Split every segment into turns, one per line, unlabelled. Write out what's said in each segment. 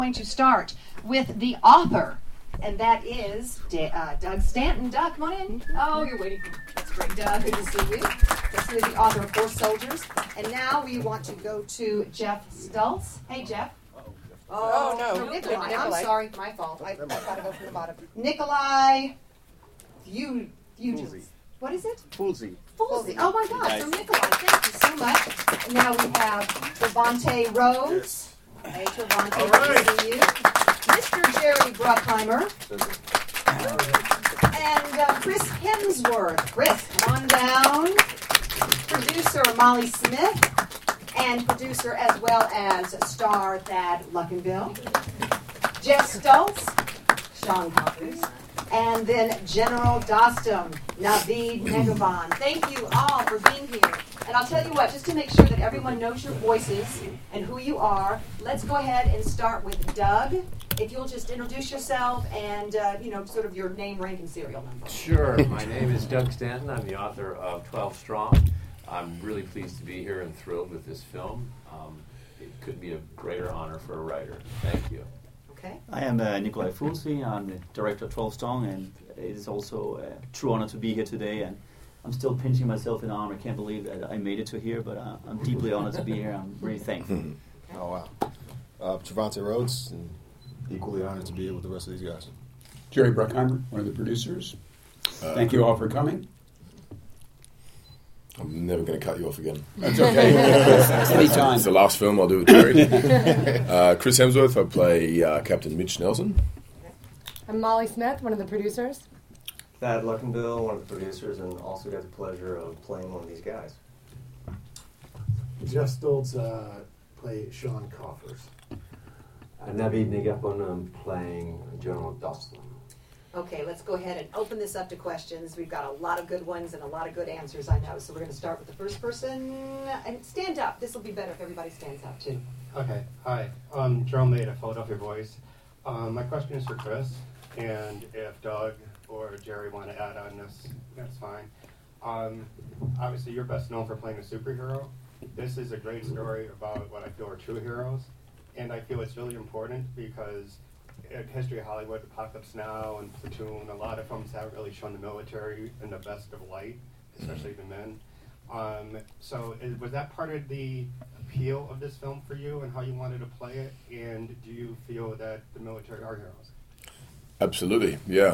going to start with the author, and that is Doug Stanton. Doug, come on in. Oh, you're waiting. That's great, Doug. Good to see you. This is the author of Horse Soldiers. And now we want to go to Jeff Stultz. Hey, Jeff.
Oh, no.
Nikolai. I'm sorry. My fault. I've got to go from the bottom. Nikolai. What is it?
Foolsy.
Oh, my God. So, Nikolai, thank you so much. And now we have Trevante Rhodes. Hey, Trevante, good to see you. Mr. Jerry Bruckheimer. And Chris Hemsworth. Chris, come on down. Producer Molly Smith. And producer as well as star Thad Luckenbill. Jeff Stultz. Sean Coppers. And then General Dostum, Naveed Negavan. Thank you all for being here. And I'll tell you what, just to make sure that everyone knows your voices and who you are, let's go ahead and start with Doug. If you'll just introduce yourself and, sort of your name, rank, and serial number.
Sure. My name is Doug Stanton. I'm the author of 12 Strong. I'm really pleased to be here and thrilled with this film. It couldn't be a greater honor for a writer. Thank you.
Okay.
I am Nikolai Foolsy. I'm the director of 12 Strong, and it is also a true honor to be here today. And I'm still pinching myself in the arm. I can't believe that I made it to here, but I'm deeply honored to be here. I'm really thankful.
Oh, wow. Trevante Rhodes, and equally honored to be here with the rest of these guys.
Jerry Bruckheimer, one of the producers. Thank you all for coming.
I'm never going to cut you off again.
That's okay. Anytime.
It's the last film I'll do with Jerry. Chris Hemsworth, I play Captain Mitch Nelson.
I'm Molly Smith, one of the producers.
Thad Luckenbill, one of the producers, and also got the pleasure of playing one of these guys.
Jeff Stoltz play Sean Coffers.
Naveed Negavan, I'm playing General Dostum.
Okay, let's go ahead and open this up to questions. We've got a lot of good ones and a lot of good answers, I know. So we're going to start with the first person. And stand up. This will be better if everybody stands up, too.
Okay, hi. Jerome Maida, Philadelphia Voice. My question is for Chris, and if Doug or Jerry want to add on this, that's fine. Obviously, you're best known for playing a superhero. This is a great story about what I feel are true heroes, and I feel it's really important because in history of Hollywood, Apocalypse Now and Platoon, a lot of films haven't really shown the military in the best of light, especially the men. Was that part of the appeal of this film for you and how you wanted to play it? And do you feel that the military are heroes?
Absolutely, yeah.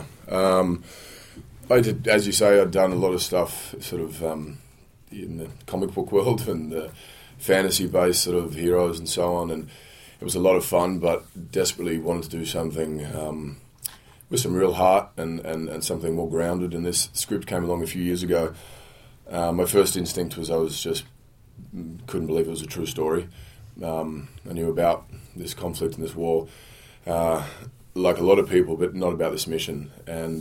I did, as you say, I'd done a lot of stuff sort of in the comic book world and the fantasy-based sort of heroes and so on, and it was a lot of fun, but desperately wanted to do something with some real heart and something more grounded. And this script came along a few years ago. My first instinct was I was just couldn't believe it was a true story. I knew about this conflict and this war, like a lot of people, but not about this mission. And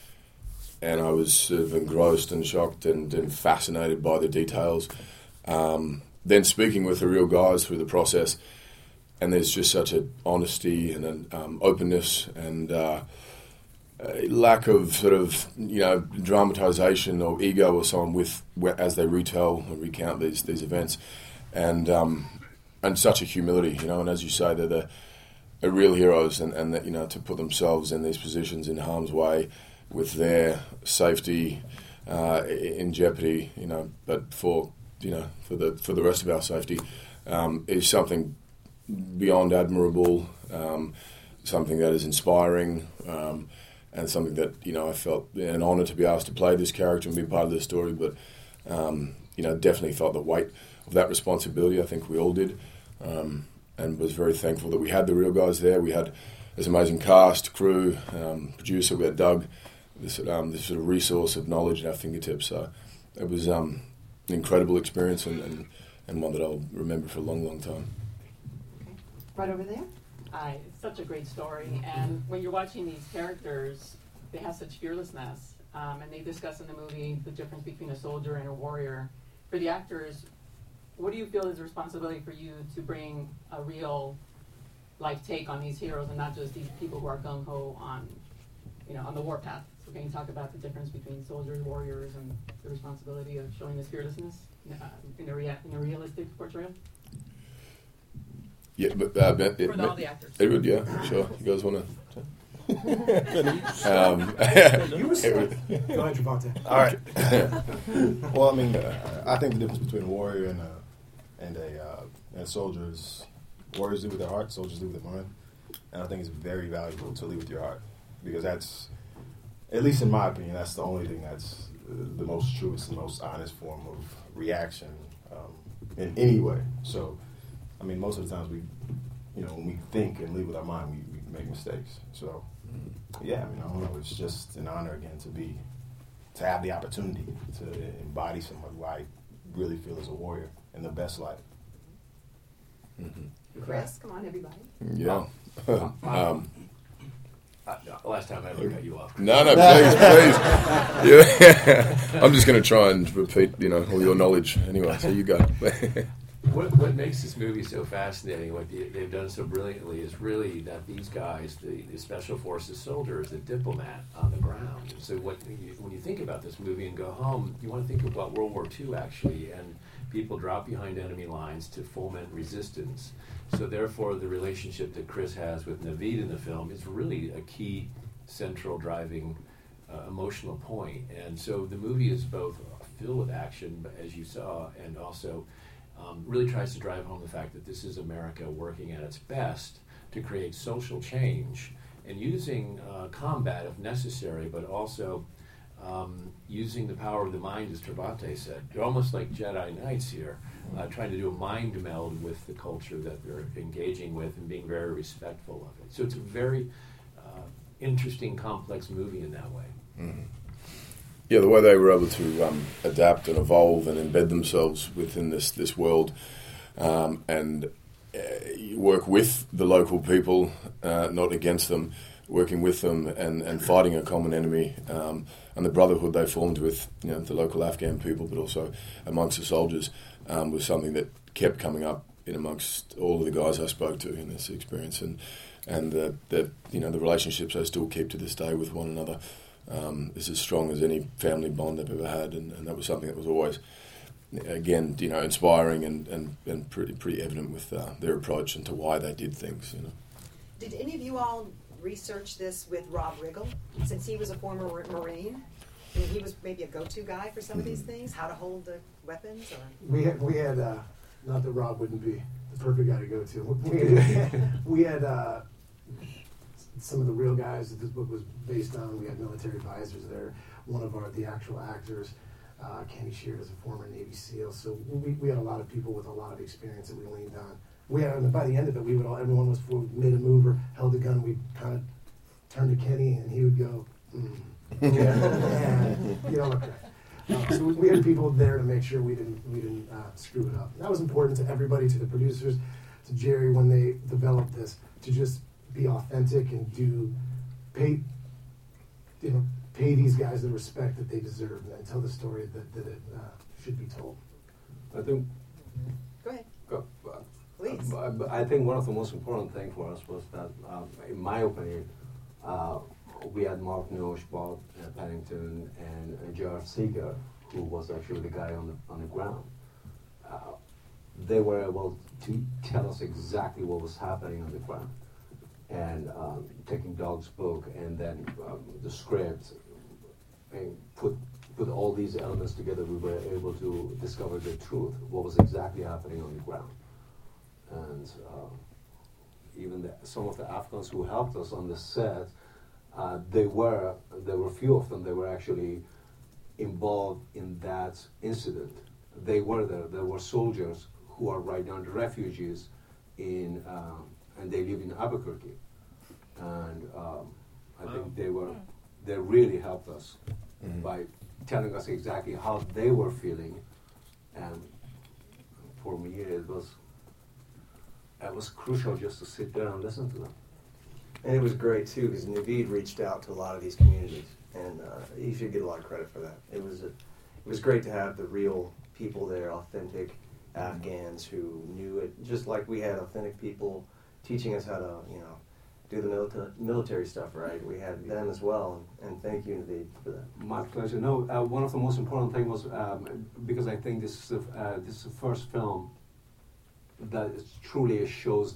I was sort of engrossed and shocked and fascinated by the details. Then speaking with the real guys through the process, and there's just such an honesty and an openness and a lack of sort of, dramatization or ego or so on as they retell and recount these events, and such a humility, and as you say, they're the real heroes, and that, to put themselves in these positions in harm's way with their safety in jeopardy, but for the rest of our safety is something beyond admirable, something that is inspiring, and something that I felt an honour to be asked to play this character and be part of this story. But definitely felt the weight of that responsibility. I think we all did, and was very thankful that we had the real guys there. We had this amazing cast, crew, producer. We had Doug, this sort of resource of knowledge at our fingertips. So it was an incredible experience and one that I'll remember for a long, long time.
Right over there.
It's such a great story, and when you're watching these characters, they have such fearlessness, and they discuss in the movie the difference between a soldier and a warrior. For the actors, what do you feel is a responsibility for you to bring a real life take on these heroes and not just these people who are gung-ho on the warpath? So can you talk about the difference between soldiers, warriors, and the responsibility of showing this fearlessness in a realistic portrayal?
Yeah, but
For all the actors.
Edward, yeah, sure. You guys want to?
You were
Edward.
Go ahead, Javante.
All right. Well, I mean, I think the difference between a warrior and a soldier is warriors lead with their heart, soldiers lead with their mind, and I think it's very valuable to lead with your heart because that's, at least in my opinion, that's the only thing that's the most truest and most honest form of reaction in any way. So, I mean, most of the times when we think and lead with our mind, we make mistakes. So, yeah, I mean, I don't know. It's just an honor again to have the opportunity to embody someone who I really feel is a warrior in the best light.
Mm-hmm.
Chris, come on, everybody.
Yeah.
Last time I looked at you off.
No, please. Yeah. I'm just going to try and repeat, all your knowledge anyway. So you go.
What makes this movie so fascinating, what they've done so brilliantly, is really that these guys, the Special Forces soldier, is a diplomat on the ground. And so when you think about this movie and go home, you want to think about World War II, actually, and people drop behind enemy lines to foment resistance. So therefore, the relationship that Chris has with Naveed in the film is really a key central driving emotional point. And so the movie is both filled with action, as you saw, and also really tries to drive home the fact that this is America working at its best to create social change and using combat if necessary, but also using the power of the mind, as Trevante said. They're almost like Jedi Knights here, trying to do a mind meld with the culture that they're engaging with and being very respectful of it. So it's a very interesting, complex movie in that way.
Mm-hmm. Yeah, the way they were able to adapt and evolve and embed themselves within this world and work with the local people, not against them, working with them and fighting a common enemy, and the brotherhood they formed with the local Afghan people, but also amongst the soldiers, was something that kept coming up in amongst all of the guys I spoke to in this experience, and the relationships I still keep to this day with one another is as strong as any family bond I've ever had, and that was something that was always, again, inspiring and pretty evident with their approach and to why they did things.
Did any of you all research this with Rob Riggle, since he was a former Marine? I mean, he was maybe a go-to guy for some of these things, how to hold the weapons? Or?
We had not that Rob wouldn't be the perfect guy to go to. We had some of the real guys that this book was based on. We had military advisors there. One of the actual actors, Kenny Sheard, is a former Navy SEAL. So we had a lot of people with a lot of experience that we leaned on. We had, by the end of it, everyone made a move or held a gun. We'd kind of turn to Kenny, and he would go, yeah, you don't look right. So we had people there to make sure we didn't screw it up. And that was important to everybody, to the producers, to Jerry when they developed this, to just be authentic and pay these guys the respect that they deserve and tell the story that it should be told.
I think.
Go ahead. Please.
I think one of the most important things for us was that, in my opinion, we had Mark Nosh, Bob Pennington, and Gerard Seeger, who was actually the guy on the ground. They were able to tell us exactly what was happening on the ground, and taking Doug's book and then the script and put all these elements together, we were able to discover the truth, what was exactly happening on the ground. And even some of the Afghans who helped us on the set, there were few of them. They were actually involved in that incident. They were there. There were soldiers who are right now the refugees and they live in Albuquerque. And I think they really helped us by telling us exactly how they were feeling. And for me, it was crucial just to sit there and listen to them.
And it was great too, because Naveed reached out to a lot of these communities, and he should get a lot of credit for that. It was great to have the real people there, authentic Afghans who knew it, just like we had authentic people teaching us how to, do the military stuff right. We had them as well, and thank you, Naveed, for that.
My pleasure. No, one of the most important things was because I think this is the first film that truly shows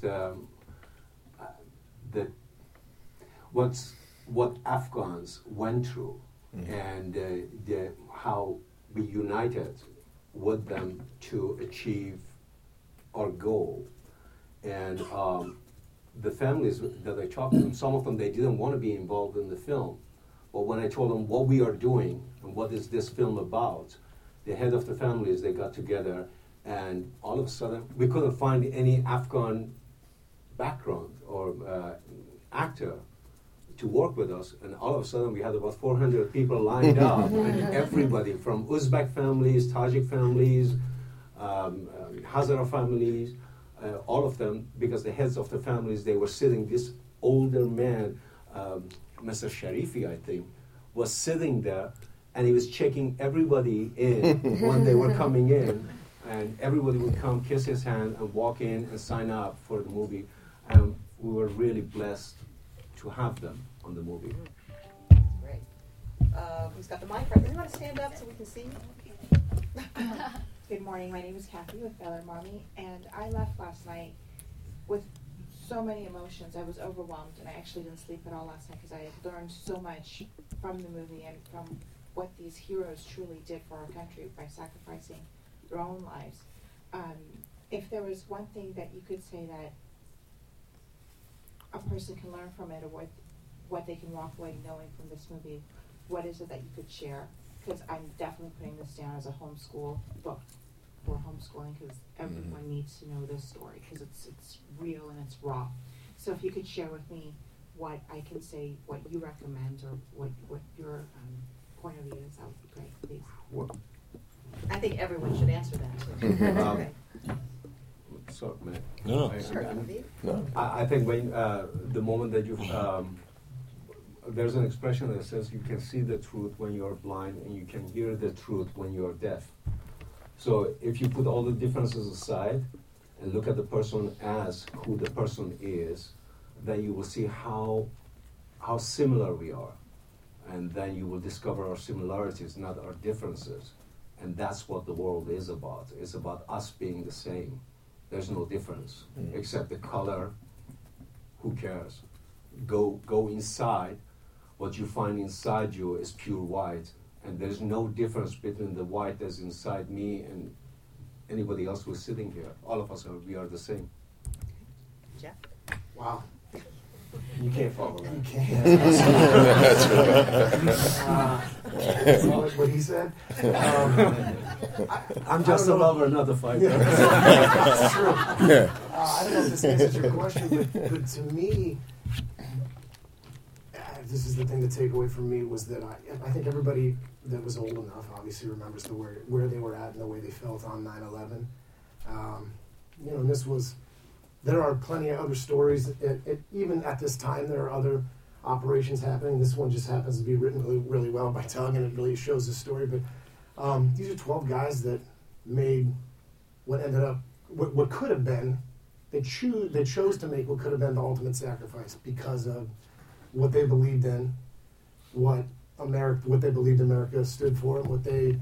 what Afghans went through, and how we united with them to achieve our goal. And the families that I talked to, some of them, they didn't want to be involved in the film. But when I told them what we are doing and what is this film about, the head of the families, they got together, and all of a sudden, we couldn't find any Afghan background or actor to work with us, and all of a sudden we had about 400 people lined up, and everybody from Uzbek families, Tajik families, Hazara families, all of them, because the heads of the families, they were sitting, this older man, Mr. Sharifi, I think, was sitting there, and he was checking everybody in when they were coming in, and everybody would come, kiss his hand, and walk in and sign up for the movie, and we were really blessed to have them on the movie.
Great. Who's got the mic? Right? You want to stand up so we can see you?
Good morning. My name is Kathy with Bella and Mommy, and I left last night with so many emotions. I was overwhelmed, and I actually didn't sleep at all last night because I had learned so much from the movie and from what these heroes truly did for our country by sacrificing their own lives. If there was one thing that you could say that a person can learn from it, or what they can walk away knowing from this movie, what is it that you could share? Because I'm definitely putting this down as a homeschool book for homeschooling, because everyone needs to know this story, because it's real and it's raw. So if you could share with me what I can say, what you recommend, or what your point of view is, that would be great, please.
What?
I think everyone should answer that too. Okay.
So,
No.
I think when the moment that you there's an expression that says you can see the truth when you are blind, and you can hear the truth when you are deaf. So if you put all the differences aside and look at the person as who the person is, then you will see how similar we are, and then you will discover our similarities, not our differences. And that's what the world is about. It's about us being the same. There's no difference except the color. Who cares? Go inside. What you find inside you is pure white, and there's no difference between the white that's inside me and anybody else who's sitting here. All of us we are the same.
Yeah.
Wow.
You can't follow that.
You can't. What he said.
I'm just a lover, not a fighter.
That's true. I don't know if this answers your question, but to me, this is the thing to take away from me, was that I think everybody that was old enough obviously remembers where they were at and the way they felt on 9/11. And this was. There are plenty of other stories. Even at this time, there are other operations happening. This one just happens to be written really, really well by Doug, and it really shows the story. But these are 12 guys that made what ended up, what could have been, they chose to make what could have been the ultimate sacrifice because of what they believed in, what they believed America stood for, and what they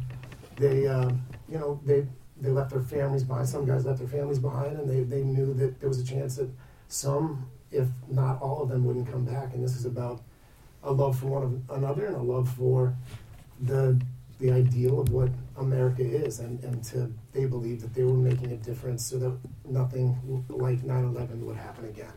left their families behind. Some guys left their families behind, and they knew that there was a chance that some, if not all of them, wouldn't come back. And this is about a love for one another and a love for the ideal of what America is. And they believed that they were making a difference so that nothing like 9/11 would happen again.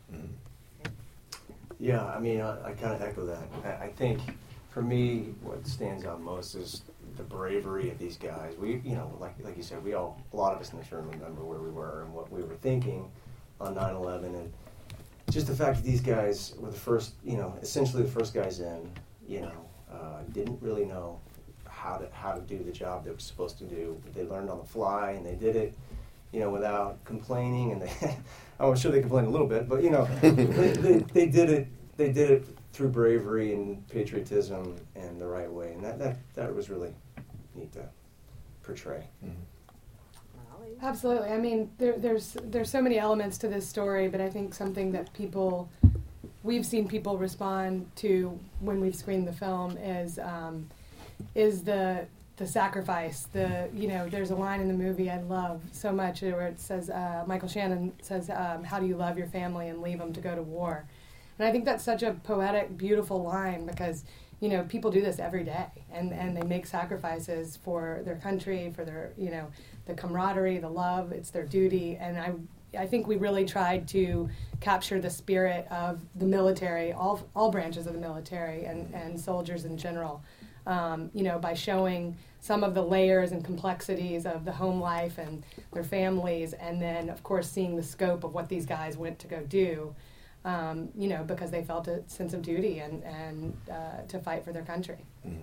Yeah, I mean, I kind of echo that. I think, for me, what stands out most is the bravery of these guys. We, like you said, a lot of us in this room remember where we were and what we were thinking on 9/11, and just the fact that these guys were the first, essentially the first guys in, didn't really know how to do the job they were supposed to do. They learned on the fly, and they did it, without complaining. And I'm sure they complained a little bit, but they did it. They did it through bravery and patriotism and the right way, and that was really neat to portray.
Absolutely. I mean, there's so many elements to this story, but I think something that we've seen people respond to when we've screened the film is the the sacrifice, there's a line in the movie I love so much where it says, Michael Shannon says, how do you love your family and leave them to go to war? And I think that's such a poetic, beautiful line because, people do this every day and they make sacrifices for their country, for their, the camaraderie, the love, it's their duty. And I think we really tried to capture the spirit of the military, all branches of the military and soldiers in general, by showing some of the layers and complexities of the home life and their families, and then, of course, seeing the scope of what these guys went to go do, because they felt a sense of duty and to fight for their country.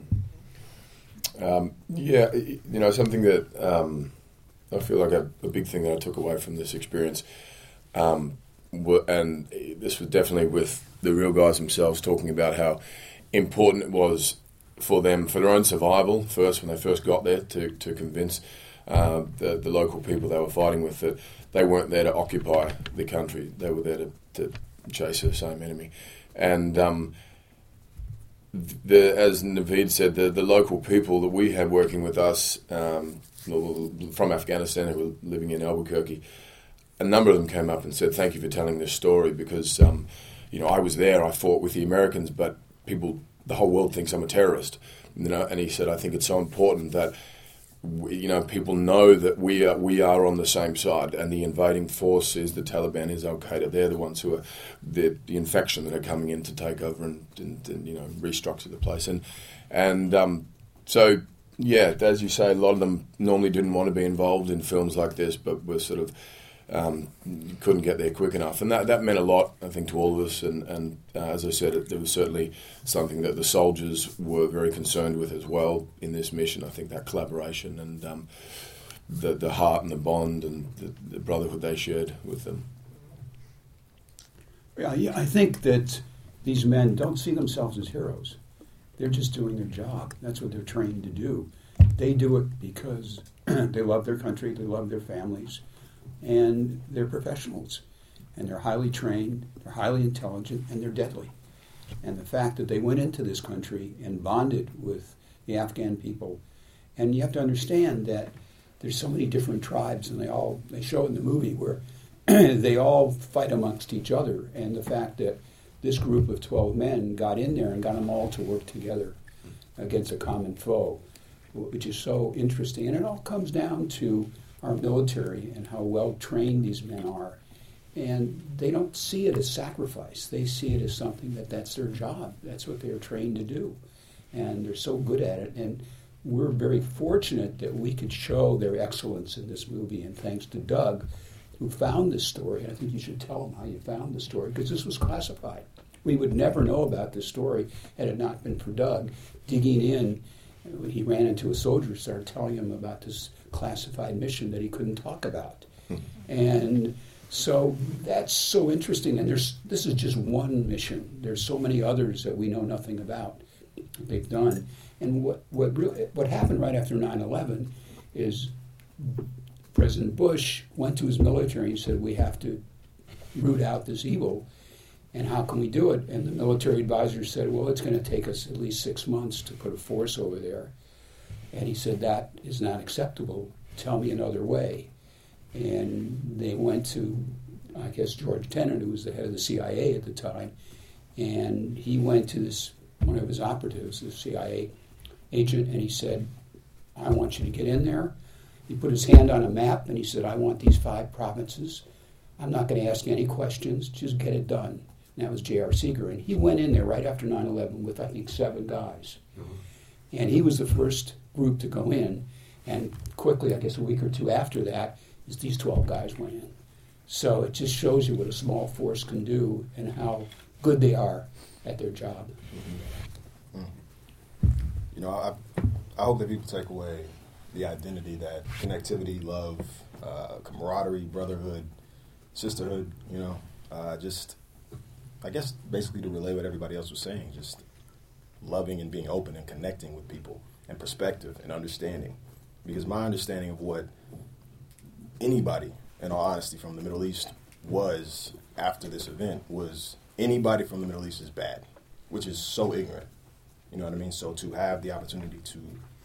Something that I feel like a big thing that I took away from this experience, and this was definitely with the real guys themselves talking about how important it was for them, for their own survival first, when they first got there, to convince the local people they were fighting with that they weren't there to occupy the country, they were there to chase the same enemy. And as Naveed said, the local people that we had working with us from Afghanistan who were living in Albuquerque, a number of them came up and said, thank you for telling this story because, I was there, I fought with the Americans, but the whole world thinks I'm a terrorist. And he said, I think it's so important that, people know that we are on the same side, and the invading force is the Taliban, is Al-Qaeda. They're the ones who are the infection that are coming in to take over and restructure the place. So, as you say, a lot of them normally didn't want to be involved in films like this, but were sort of couldn't get there quick enough. And that meant a lot, I think, to all of us. And as I said, there was certainly something that the soldiers were very concerned with as well in this mission. I think that collaboration and the heart and the bond and the brotherhood they shared with them.
Yeah, I think that these men don't see themselves as heroes. They're just doing their job. That's what they're trained to do. They do it because they love their country, they love their families, and they're professionals. And they're highly trained, they're highly intelligent, and they're deadly. And the fact that they went into this country and bonded with the Afghan people, and you have to understand that there's so many different tribes, and they show in the movie where they all fight amongst each other, and the fact that this group of 12 men got in there and got them all to work together against a common foe, which is so interesting. And it all comes down to our military and how well trained these men are. And they don't see it as sacrifice. They see it as something that's their job. That's what they're trained to do. And they're so good at it. And we're very fortunate that we could show their excellence in this movie. And thanks to Doug, who found this story. And I think you should tell him how you found the story, because this was classified. We would never know about this story had it not been for Doug digging in. He ran into a soldier who started telling him about this classified mission that he couldn't talk about. And so that's so interesting. And this is just one mission. There's so many others that we know nothing about that they've done. And what happened right after 9/11 is President Bush went to his military and said, we have to root out this evil. And how can we do it? And the military advisor said, well, it's going to take us at least 6 months to put a force over there. And he said, that is not acceptable. Tell me another way. And they went to, I guess, George Tenet, who was the head of the CIA at the time. And he went to one of his operatives, the CIA agent, and he said, I want you to get in there. He put his hand on a map and he said, I want these 5 provinces. I'm not going to ask any questions. Just get it done. And that was J.R. Seeger. And he went in there right after 9/11 with, I think, 7 guys. Mm-hmm. And he was the first group to go in. And quickly, I guess a week or two after that, these 12 guys went in. So it just shows you what a small force can do and how good they are at their job.
Mm-hmm. I hope that people take away the identity that connectivity, love, camaraderie, brotherhood, sisterhood, I guess basically to relay what everybody else was saying, just loving and being open and connecting with people and perspective and understanding. Because my understanding of what anybody, in all honesty, from the Middle East was after this event was anybody from the Middle East is bad, which is so ignorant. You know what I mean? So to have the opportunity to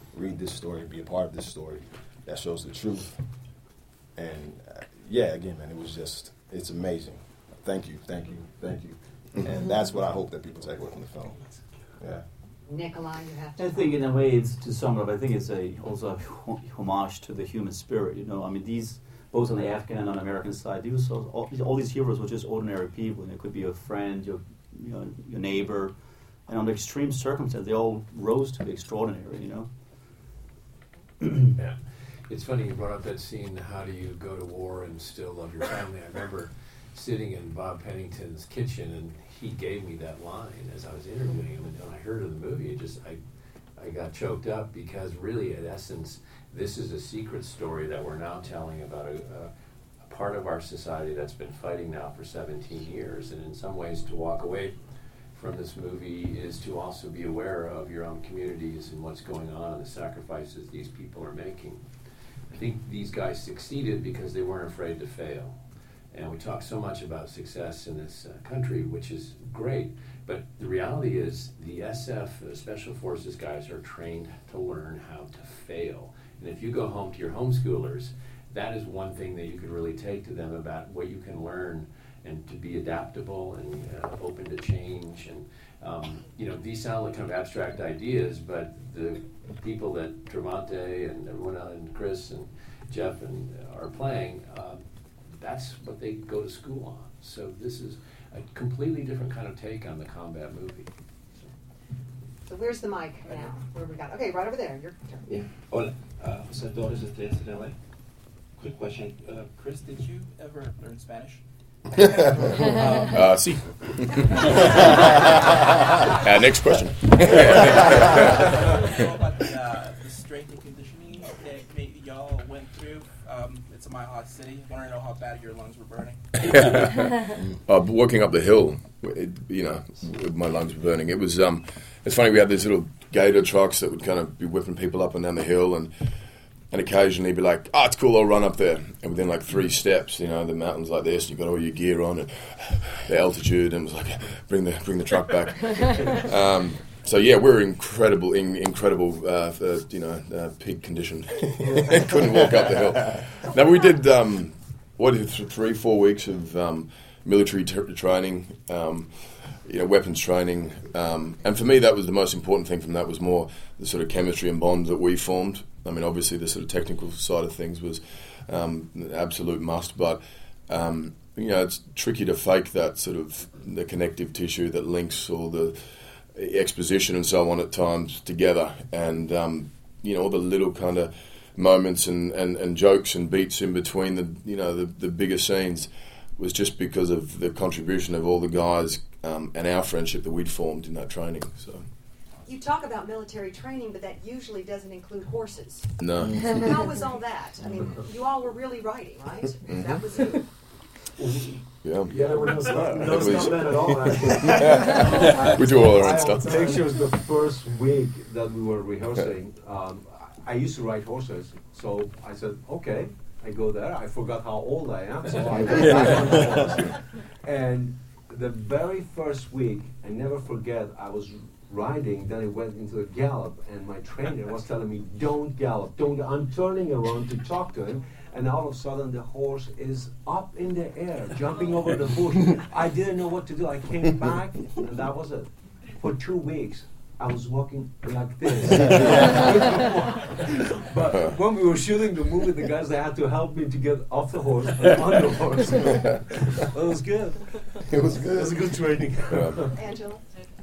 read this story, be a part of this story that shows the truth. And again, man, it's amazing. Thank you. And that's what I hope that people take away from the film. Yeah.
Nikolai, you have to.
I think in a way, it's to sum it up. I think it's also a homage to the human spirit. I mean, these both on the Afghan and on the American side, all these heroes were just ordinary people. It could be your friend, your neighbor, and under extreme circumstances, they all rose to the extraordinary.
Yeah, it's funny you brought up that scene. How do you go to war and still love your family? I remember sitting in Bob Pennington's kitchen, and he gave me that line as I was interviewing him, and when I heard of the movie, I got choked up, because really, in essence, this is a secret story that we're now telling about a part of our society that's been fighting now for 17 years, and in some ways to walk away from this movie is to also be aware of your own communities and what's going on and the sacrifices these people are making. I think these guys succeeded because they weren't afraid to fail. And we talk so much about success in this country, which is great, but the reality is the SF, the Special Forces guys, are trained to learn how to fail. And if you go home to your homeschoolers, that is one thing that you could really take to them about what you can learn and to be adaptable and open to change. And these sound like kind of abstract ideas, but the people that Tremonte and everyone and Chris and Jeff are playing, that's what they go to school on. So this is a completely different kind of take on the combat movie.
So where's the mic now? Where we got? Okay, right over there. Your turn.
Yeah. Hola, Jose Torres, Estrellas in LA. Quick question, Chris, did you ever learn Spanish?
Sí. Next question.
About the strength and conditioning that maybe y'all went through. It's a mile-hot city. I want to know how bad your lungs were burning.
Walking up the hill, my lungs were burning. It was. It's funny. We had these little gator trucks that would kind of be whipping people up and down the hill, and occasionally be like, "Oh, it's cool. I'll run up there." And within like 3 steps, the mountain's like this, and you've got all your gear on, and the altitude, and it was like, bring the truck back. So yeah, we were incredible peak condition. Couldn't walk up the hill. Now we did 3-4 weeks of military training, weapons training, and for me that was the most important thing. From that was more the sort of chemistry and bond that we formed. I mean, obviously the sort of technical side of things was an absolute must, but it's tricky to fake that sort of the connective tissue that links all the exposition and so on at times together, and all the little kind of moments and jokes and beats in between the bigger scenes was just because of the contribution of all the guys and our friendship that we'd formed in that training. So.
You talk about military training, but that usually doesn't include horses.
No.
How was all that? I mean, you all were really riding, right? Mm-hmm. That was you.
Yeah,
there were no stuntmen at all, actually.
We do all our own stuff.
I think it was the first week that we were rehearsing. I used to ride horses, so I said, okay, I go there. I forgot how old I am, so I went back on the horse. And the very first week, I never forget, I was riding, then I went into a gallop, and my trainer was telling me, don't gallop, don't. I'm turning around to talk to him, and all of a sudden the horse is up in the air, jumping over the bush. I didn't know what to do. I came back, and that was it. For 2 weeks, I was walking like this. But when we were shooting the movie, the guys, they had to help me to get off the horse and on the horse. It was good.
It was good.
It was a good training.
Angela?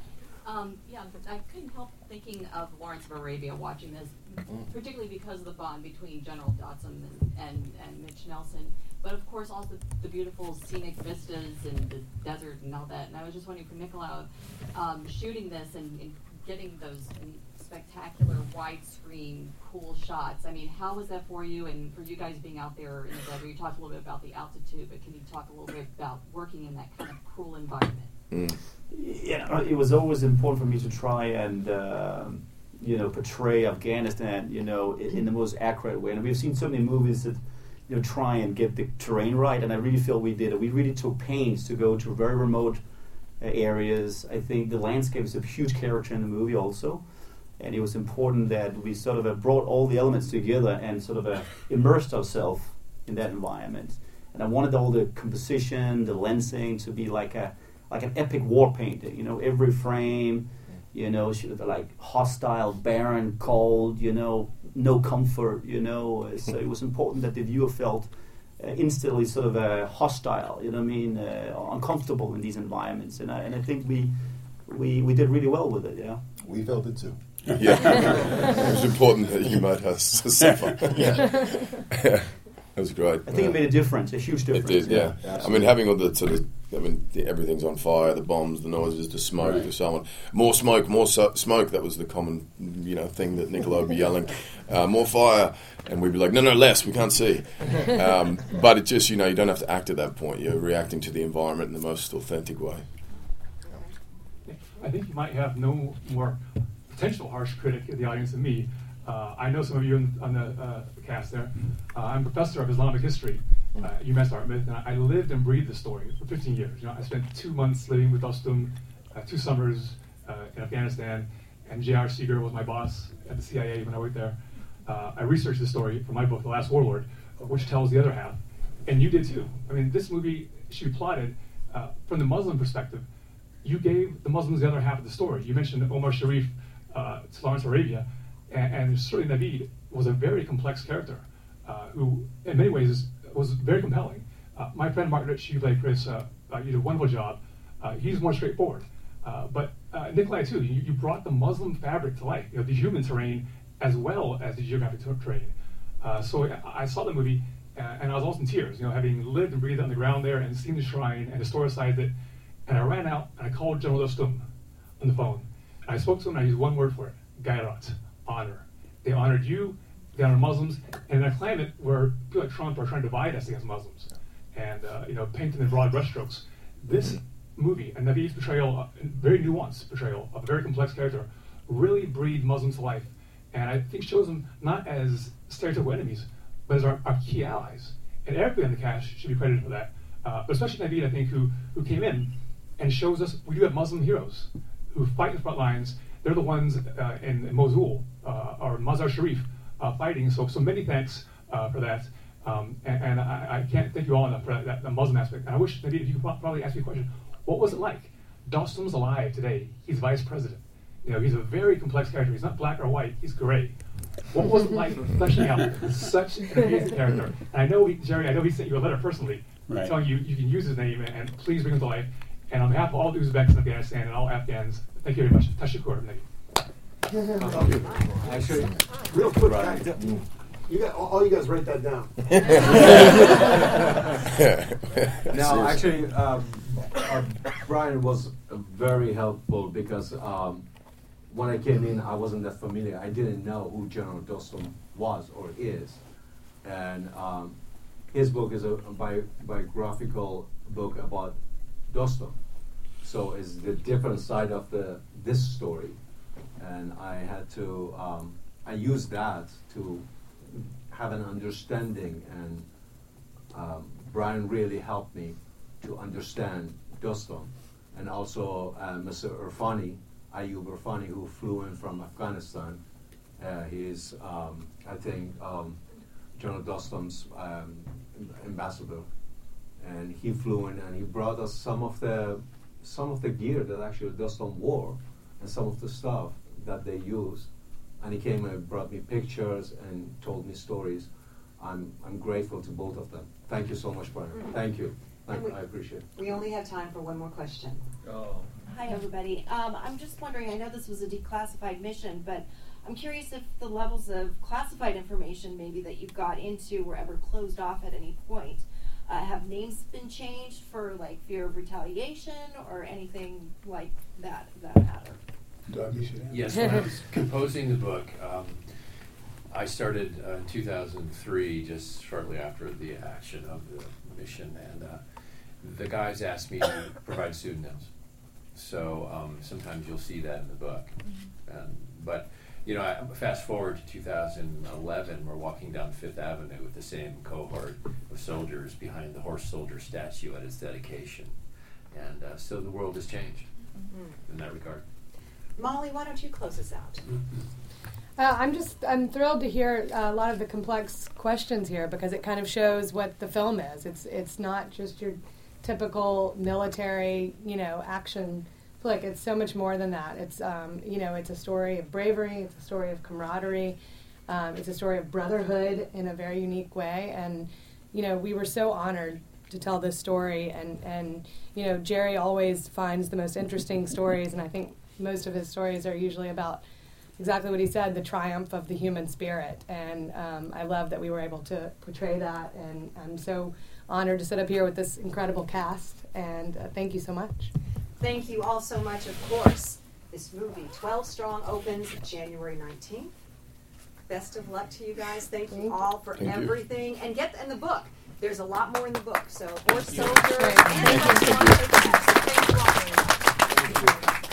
I couldn't help thinking of Lawrence of Arabia watching this, particularly because of the bond between General Dodson and Mitch Nelson, but of course also the beautiful scenic vistas and the desert and all that. And I was just wondering, for Nikolai, shooting this and getting those spectacular widescreen cool shots, I mean, how was that for you? And for you guys being out there in the desert, you talked a little bit about the altitude, but can you talk a little bit about working in that kind of cruel environment?
Yeah, it was always important for me to try and portray Afghanistan in the most accurate way. And we've seen so many movies that try and get the terrain right, and I really feel we did it. We really took pains to go to very remote areas. I think the landscape is a huge character in the movie also. And it was important that we sort of brought all the elements together and sort of immersed ourselves in that environment. And I wanted all the composition, the lensing to be like an epic war painting. You know, every frame, you know, should be like hostile, barren, cold. You know, no comfort. You know, so it was important that the viewer felt instantly sort of hostile. You know what I mean? Uncomfortable in these environments. And I think we did really well with it. Yeah,
we felt it too.
Yeah, it was important that you made us suffer.
Yeah.
That was great.
I think it made a difference, a huge difference.
It did, yeah. I mean, having all the sort of, everything's on fire, the bombs, the noises, the smoke,
right.
the so on. More smoke, more smoke. That was the common, thing that Nicola would be yelling. More fire, and we'd be like, no, less. We can't see. But it just, you don't have to act at that point. You're reacting to the environment in the most authentic way.
I think you might have no more potential harsh critic in the audience than me. I know some of you on the cast there. I'm a professor of Islamic history at UMass Dartmouth, and I lived and breathed the story for 15 years. I spent 2 months living with Dostum, 2 summers in Afghanistan, and J.R. Seeger was my boss at the CIA when I worked there. I researched the story for my book, The Last Warlord, which tells the other half, and you did too. I mean, this movie should be plotted from the Muslim perspective. You gave the Muslims the other half of the story. You mentioned Omar Sharif to Lawrence of Arabia, and certainly Naveed was a very complex character who, in many ways, was very compelling. My friend Margaret, she played Chris. You did a wonderful job. He's more straightforward. But Nikolai, too, you brought the Muslim fabric to life, the human terrain as well as the geographic terrain. So I saw the movie, and I was almost in tears, having lived and breathed on the ground there and seen the shrine and historicized it. And I ran out and I called General Dostum on the phone. And I spoke to him and I used one word for it: Gairat, honor. They honored you, they honored Muslims, and in a climate where people like Trump are trying to divide us against Muslims and painting in broad brushstrokes. This movie, and Naveed's portrayal, a very nuanced portrayal of a very complex character, really breathed Muslims to life. And I think shows them not as stereotypical enemies, but as our key allies. And everybody on the cast should be credited for that. But especially Naveed, I think, who came in and shows us we do have Muslim heroes who fight in the front lines. They're the ones in Mosul or Mazar Sharif fighting. So many thanks for that. And I can't thank you all enough for that Muslim aspect. And I wish, Naveed, if you could probably ask me a question. What was it like? Dostum's alive today. He's vice president. He's a very complex character. He's not black or white. He's gray. What was it like fleshing out such an amazing character? And I know, Jerry, he sent you a letter personally telling you can use his name and please bring him to life. And on behalf of all the Uzbeks in Afghanistan and all Afghans, thank you very much. Tashakkur, Naveed.
Actually, real quick, you got all you guys write that down.
No, actually, Brian was very helpful because when I came in, I wasn't that familiar. I didn't know who General Dostum was or is, and his book is a biographical book about Dostum, so it's the different side of this story, and I had to I used that to have an understanding, and Brian really helped me to understand Dostum, and also Mr. Irfani, Ayub Irfani, who flew in from Afghanistan. He's I think General Dostum's ambassador. And he flew in and he brought us some of the gear that actually Dostum wore and some of the stuff that they used. And he came and brought me pictures and told me stories. I'm grateful to both of them. Thank you so much, Brian. Thank you. I appreciate it.
We only have time for one more question.
Oh. Hi, everybody. I'm just wondering, I know this was a declassified mission, but I'm curious if the levels of classified information maybe that you got into were ever closed off at any point. Have names been changed for fear of retaliation or anything like that? Does that matter?
Yes, when I was composing the book, I started in 2003, just shortly after the action of the mission, and the guys asked me to provide pseudonyms. So sometimes you'll see that in the book, but. I fast forward to 2011, we're walking down Fifth Avenue with the same cohort of soldiers behind the horse soldier statue at its dedication. And so the world has changed in that regard.
Molly, why don't you close us out?
I'm thrilled to hear a lot of the complex questions here because it kind of shows what the film is. It's not just your typical military, action flick. It's so much more than that. It's it's a story of bravery. It's a story of camaraderie. It's a story of brotherhood in a very unique way. And we were so honored to tell this story. And Jerry always finds the most interesting stories, and I think most of his stories are usually about exactly what he said, the triumph of the human spirit. And I love that we were able to portray that. And I'm so honored to sit up here with this incredible cast. And thank you so much.
Thank you all so much, of course. This movie, 12 Strong, opens January 19th. Best of luck to you guys. Thank you all for everything. And get in the book. There's a lot more in the book. So, Horse Soldier and Thank you all very much. Thank you.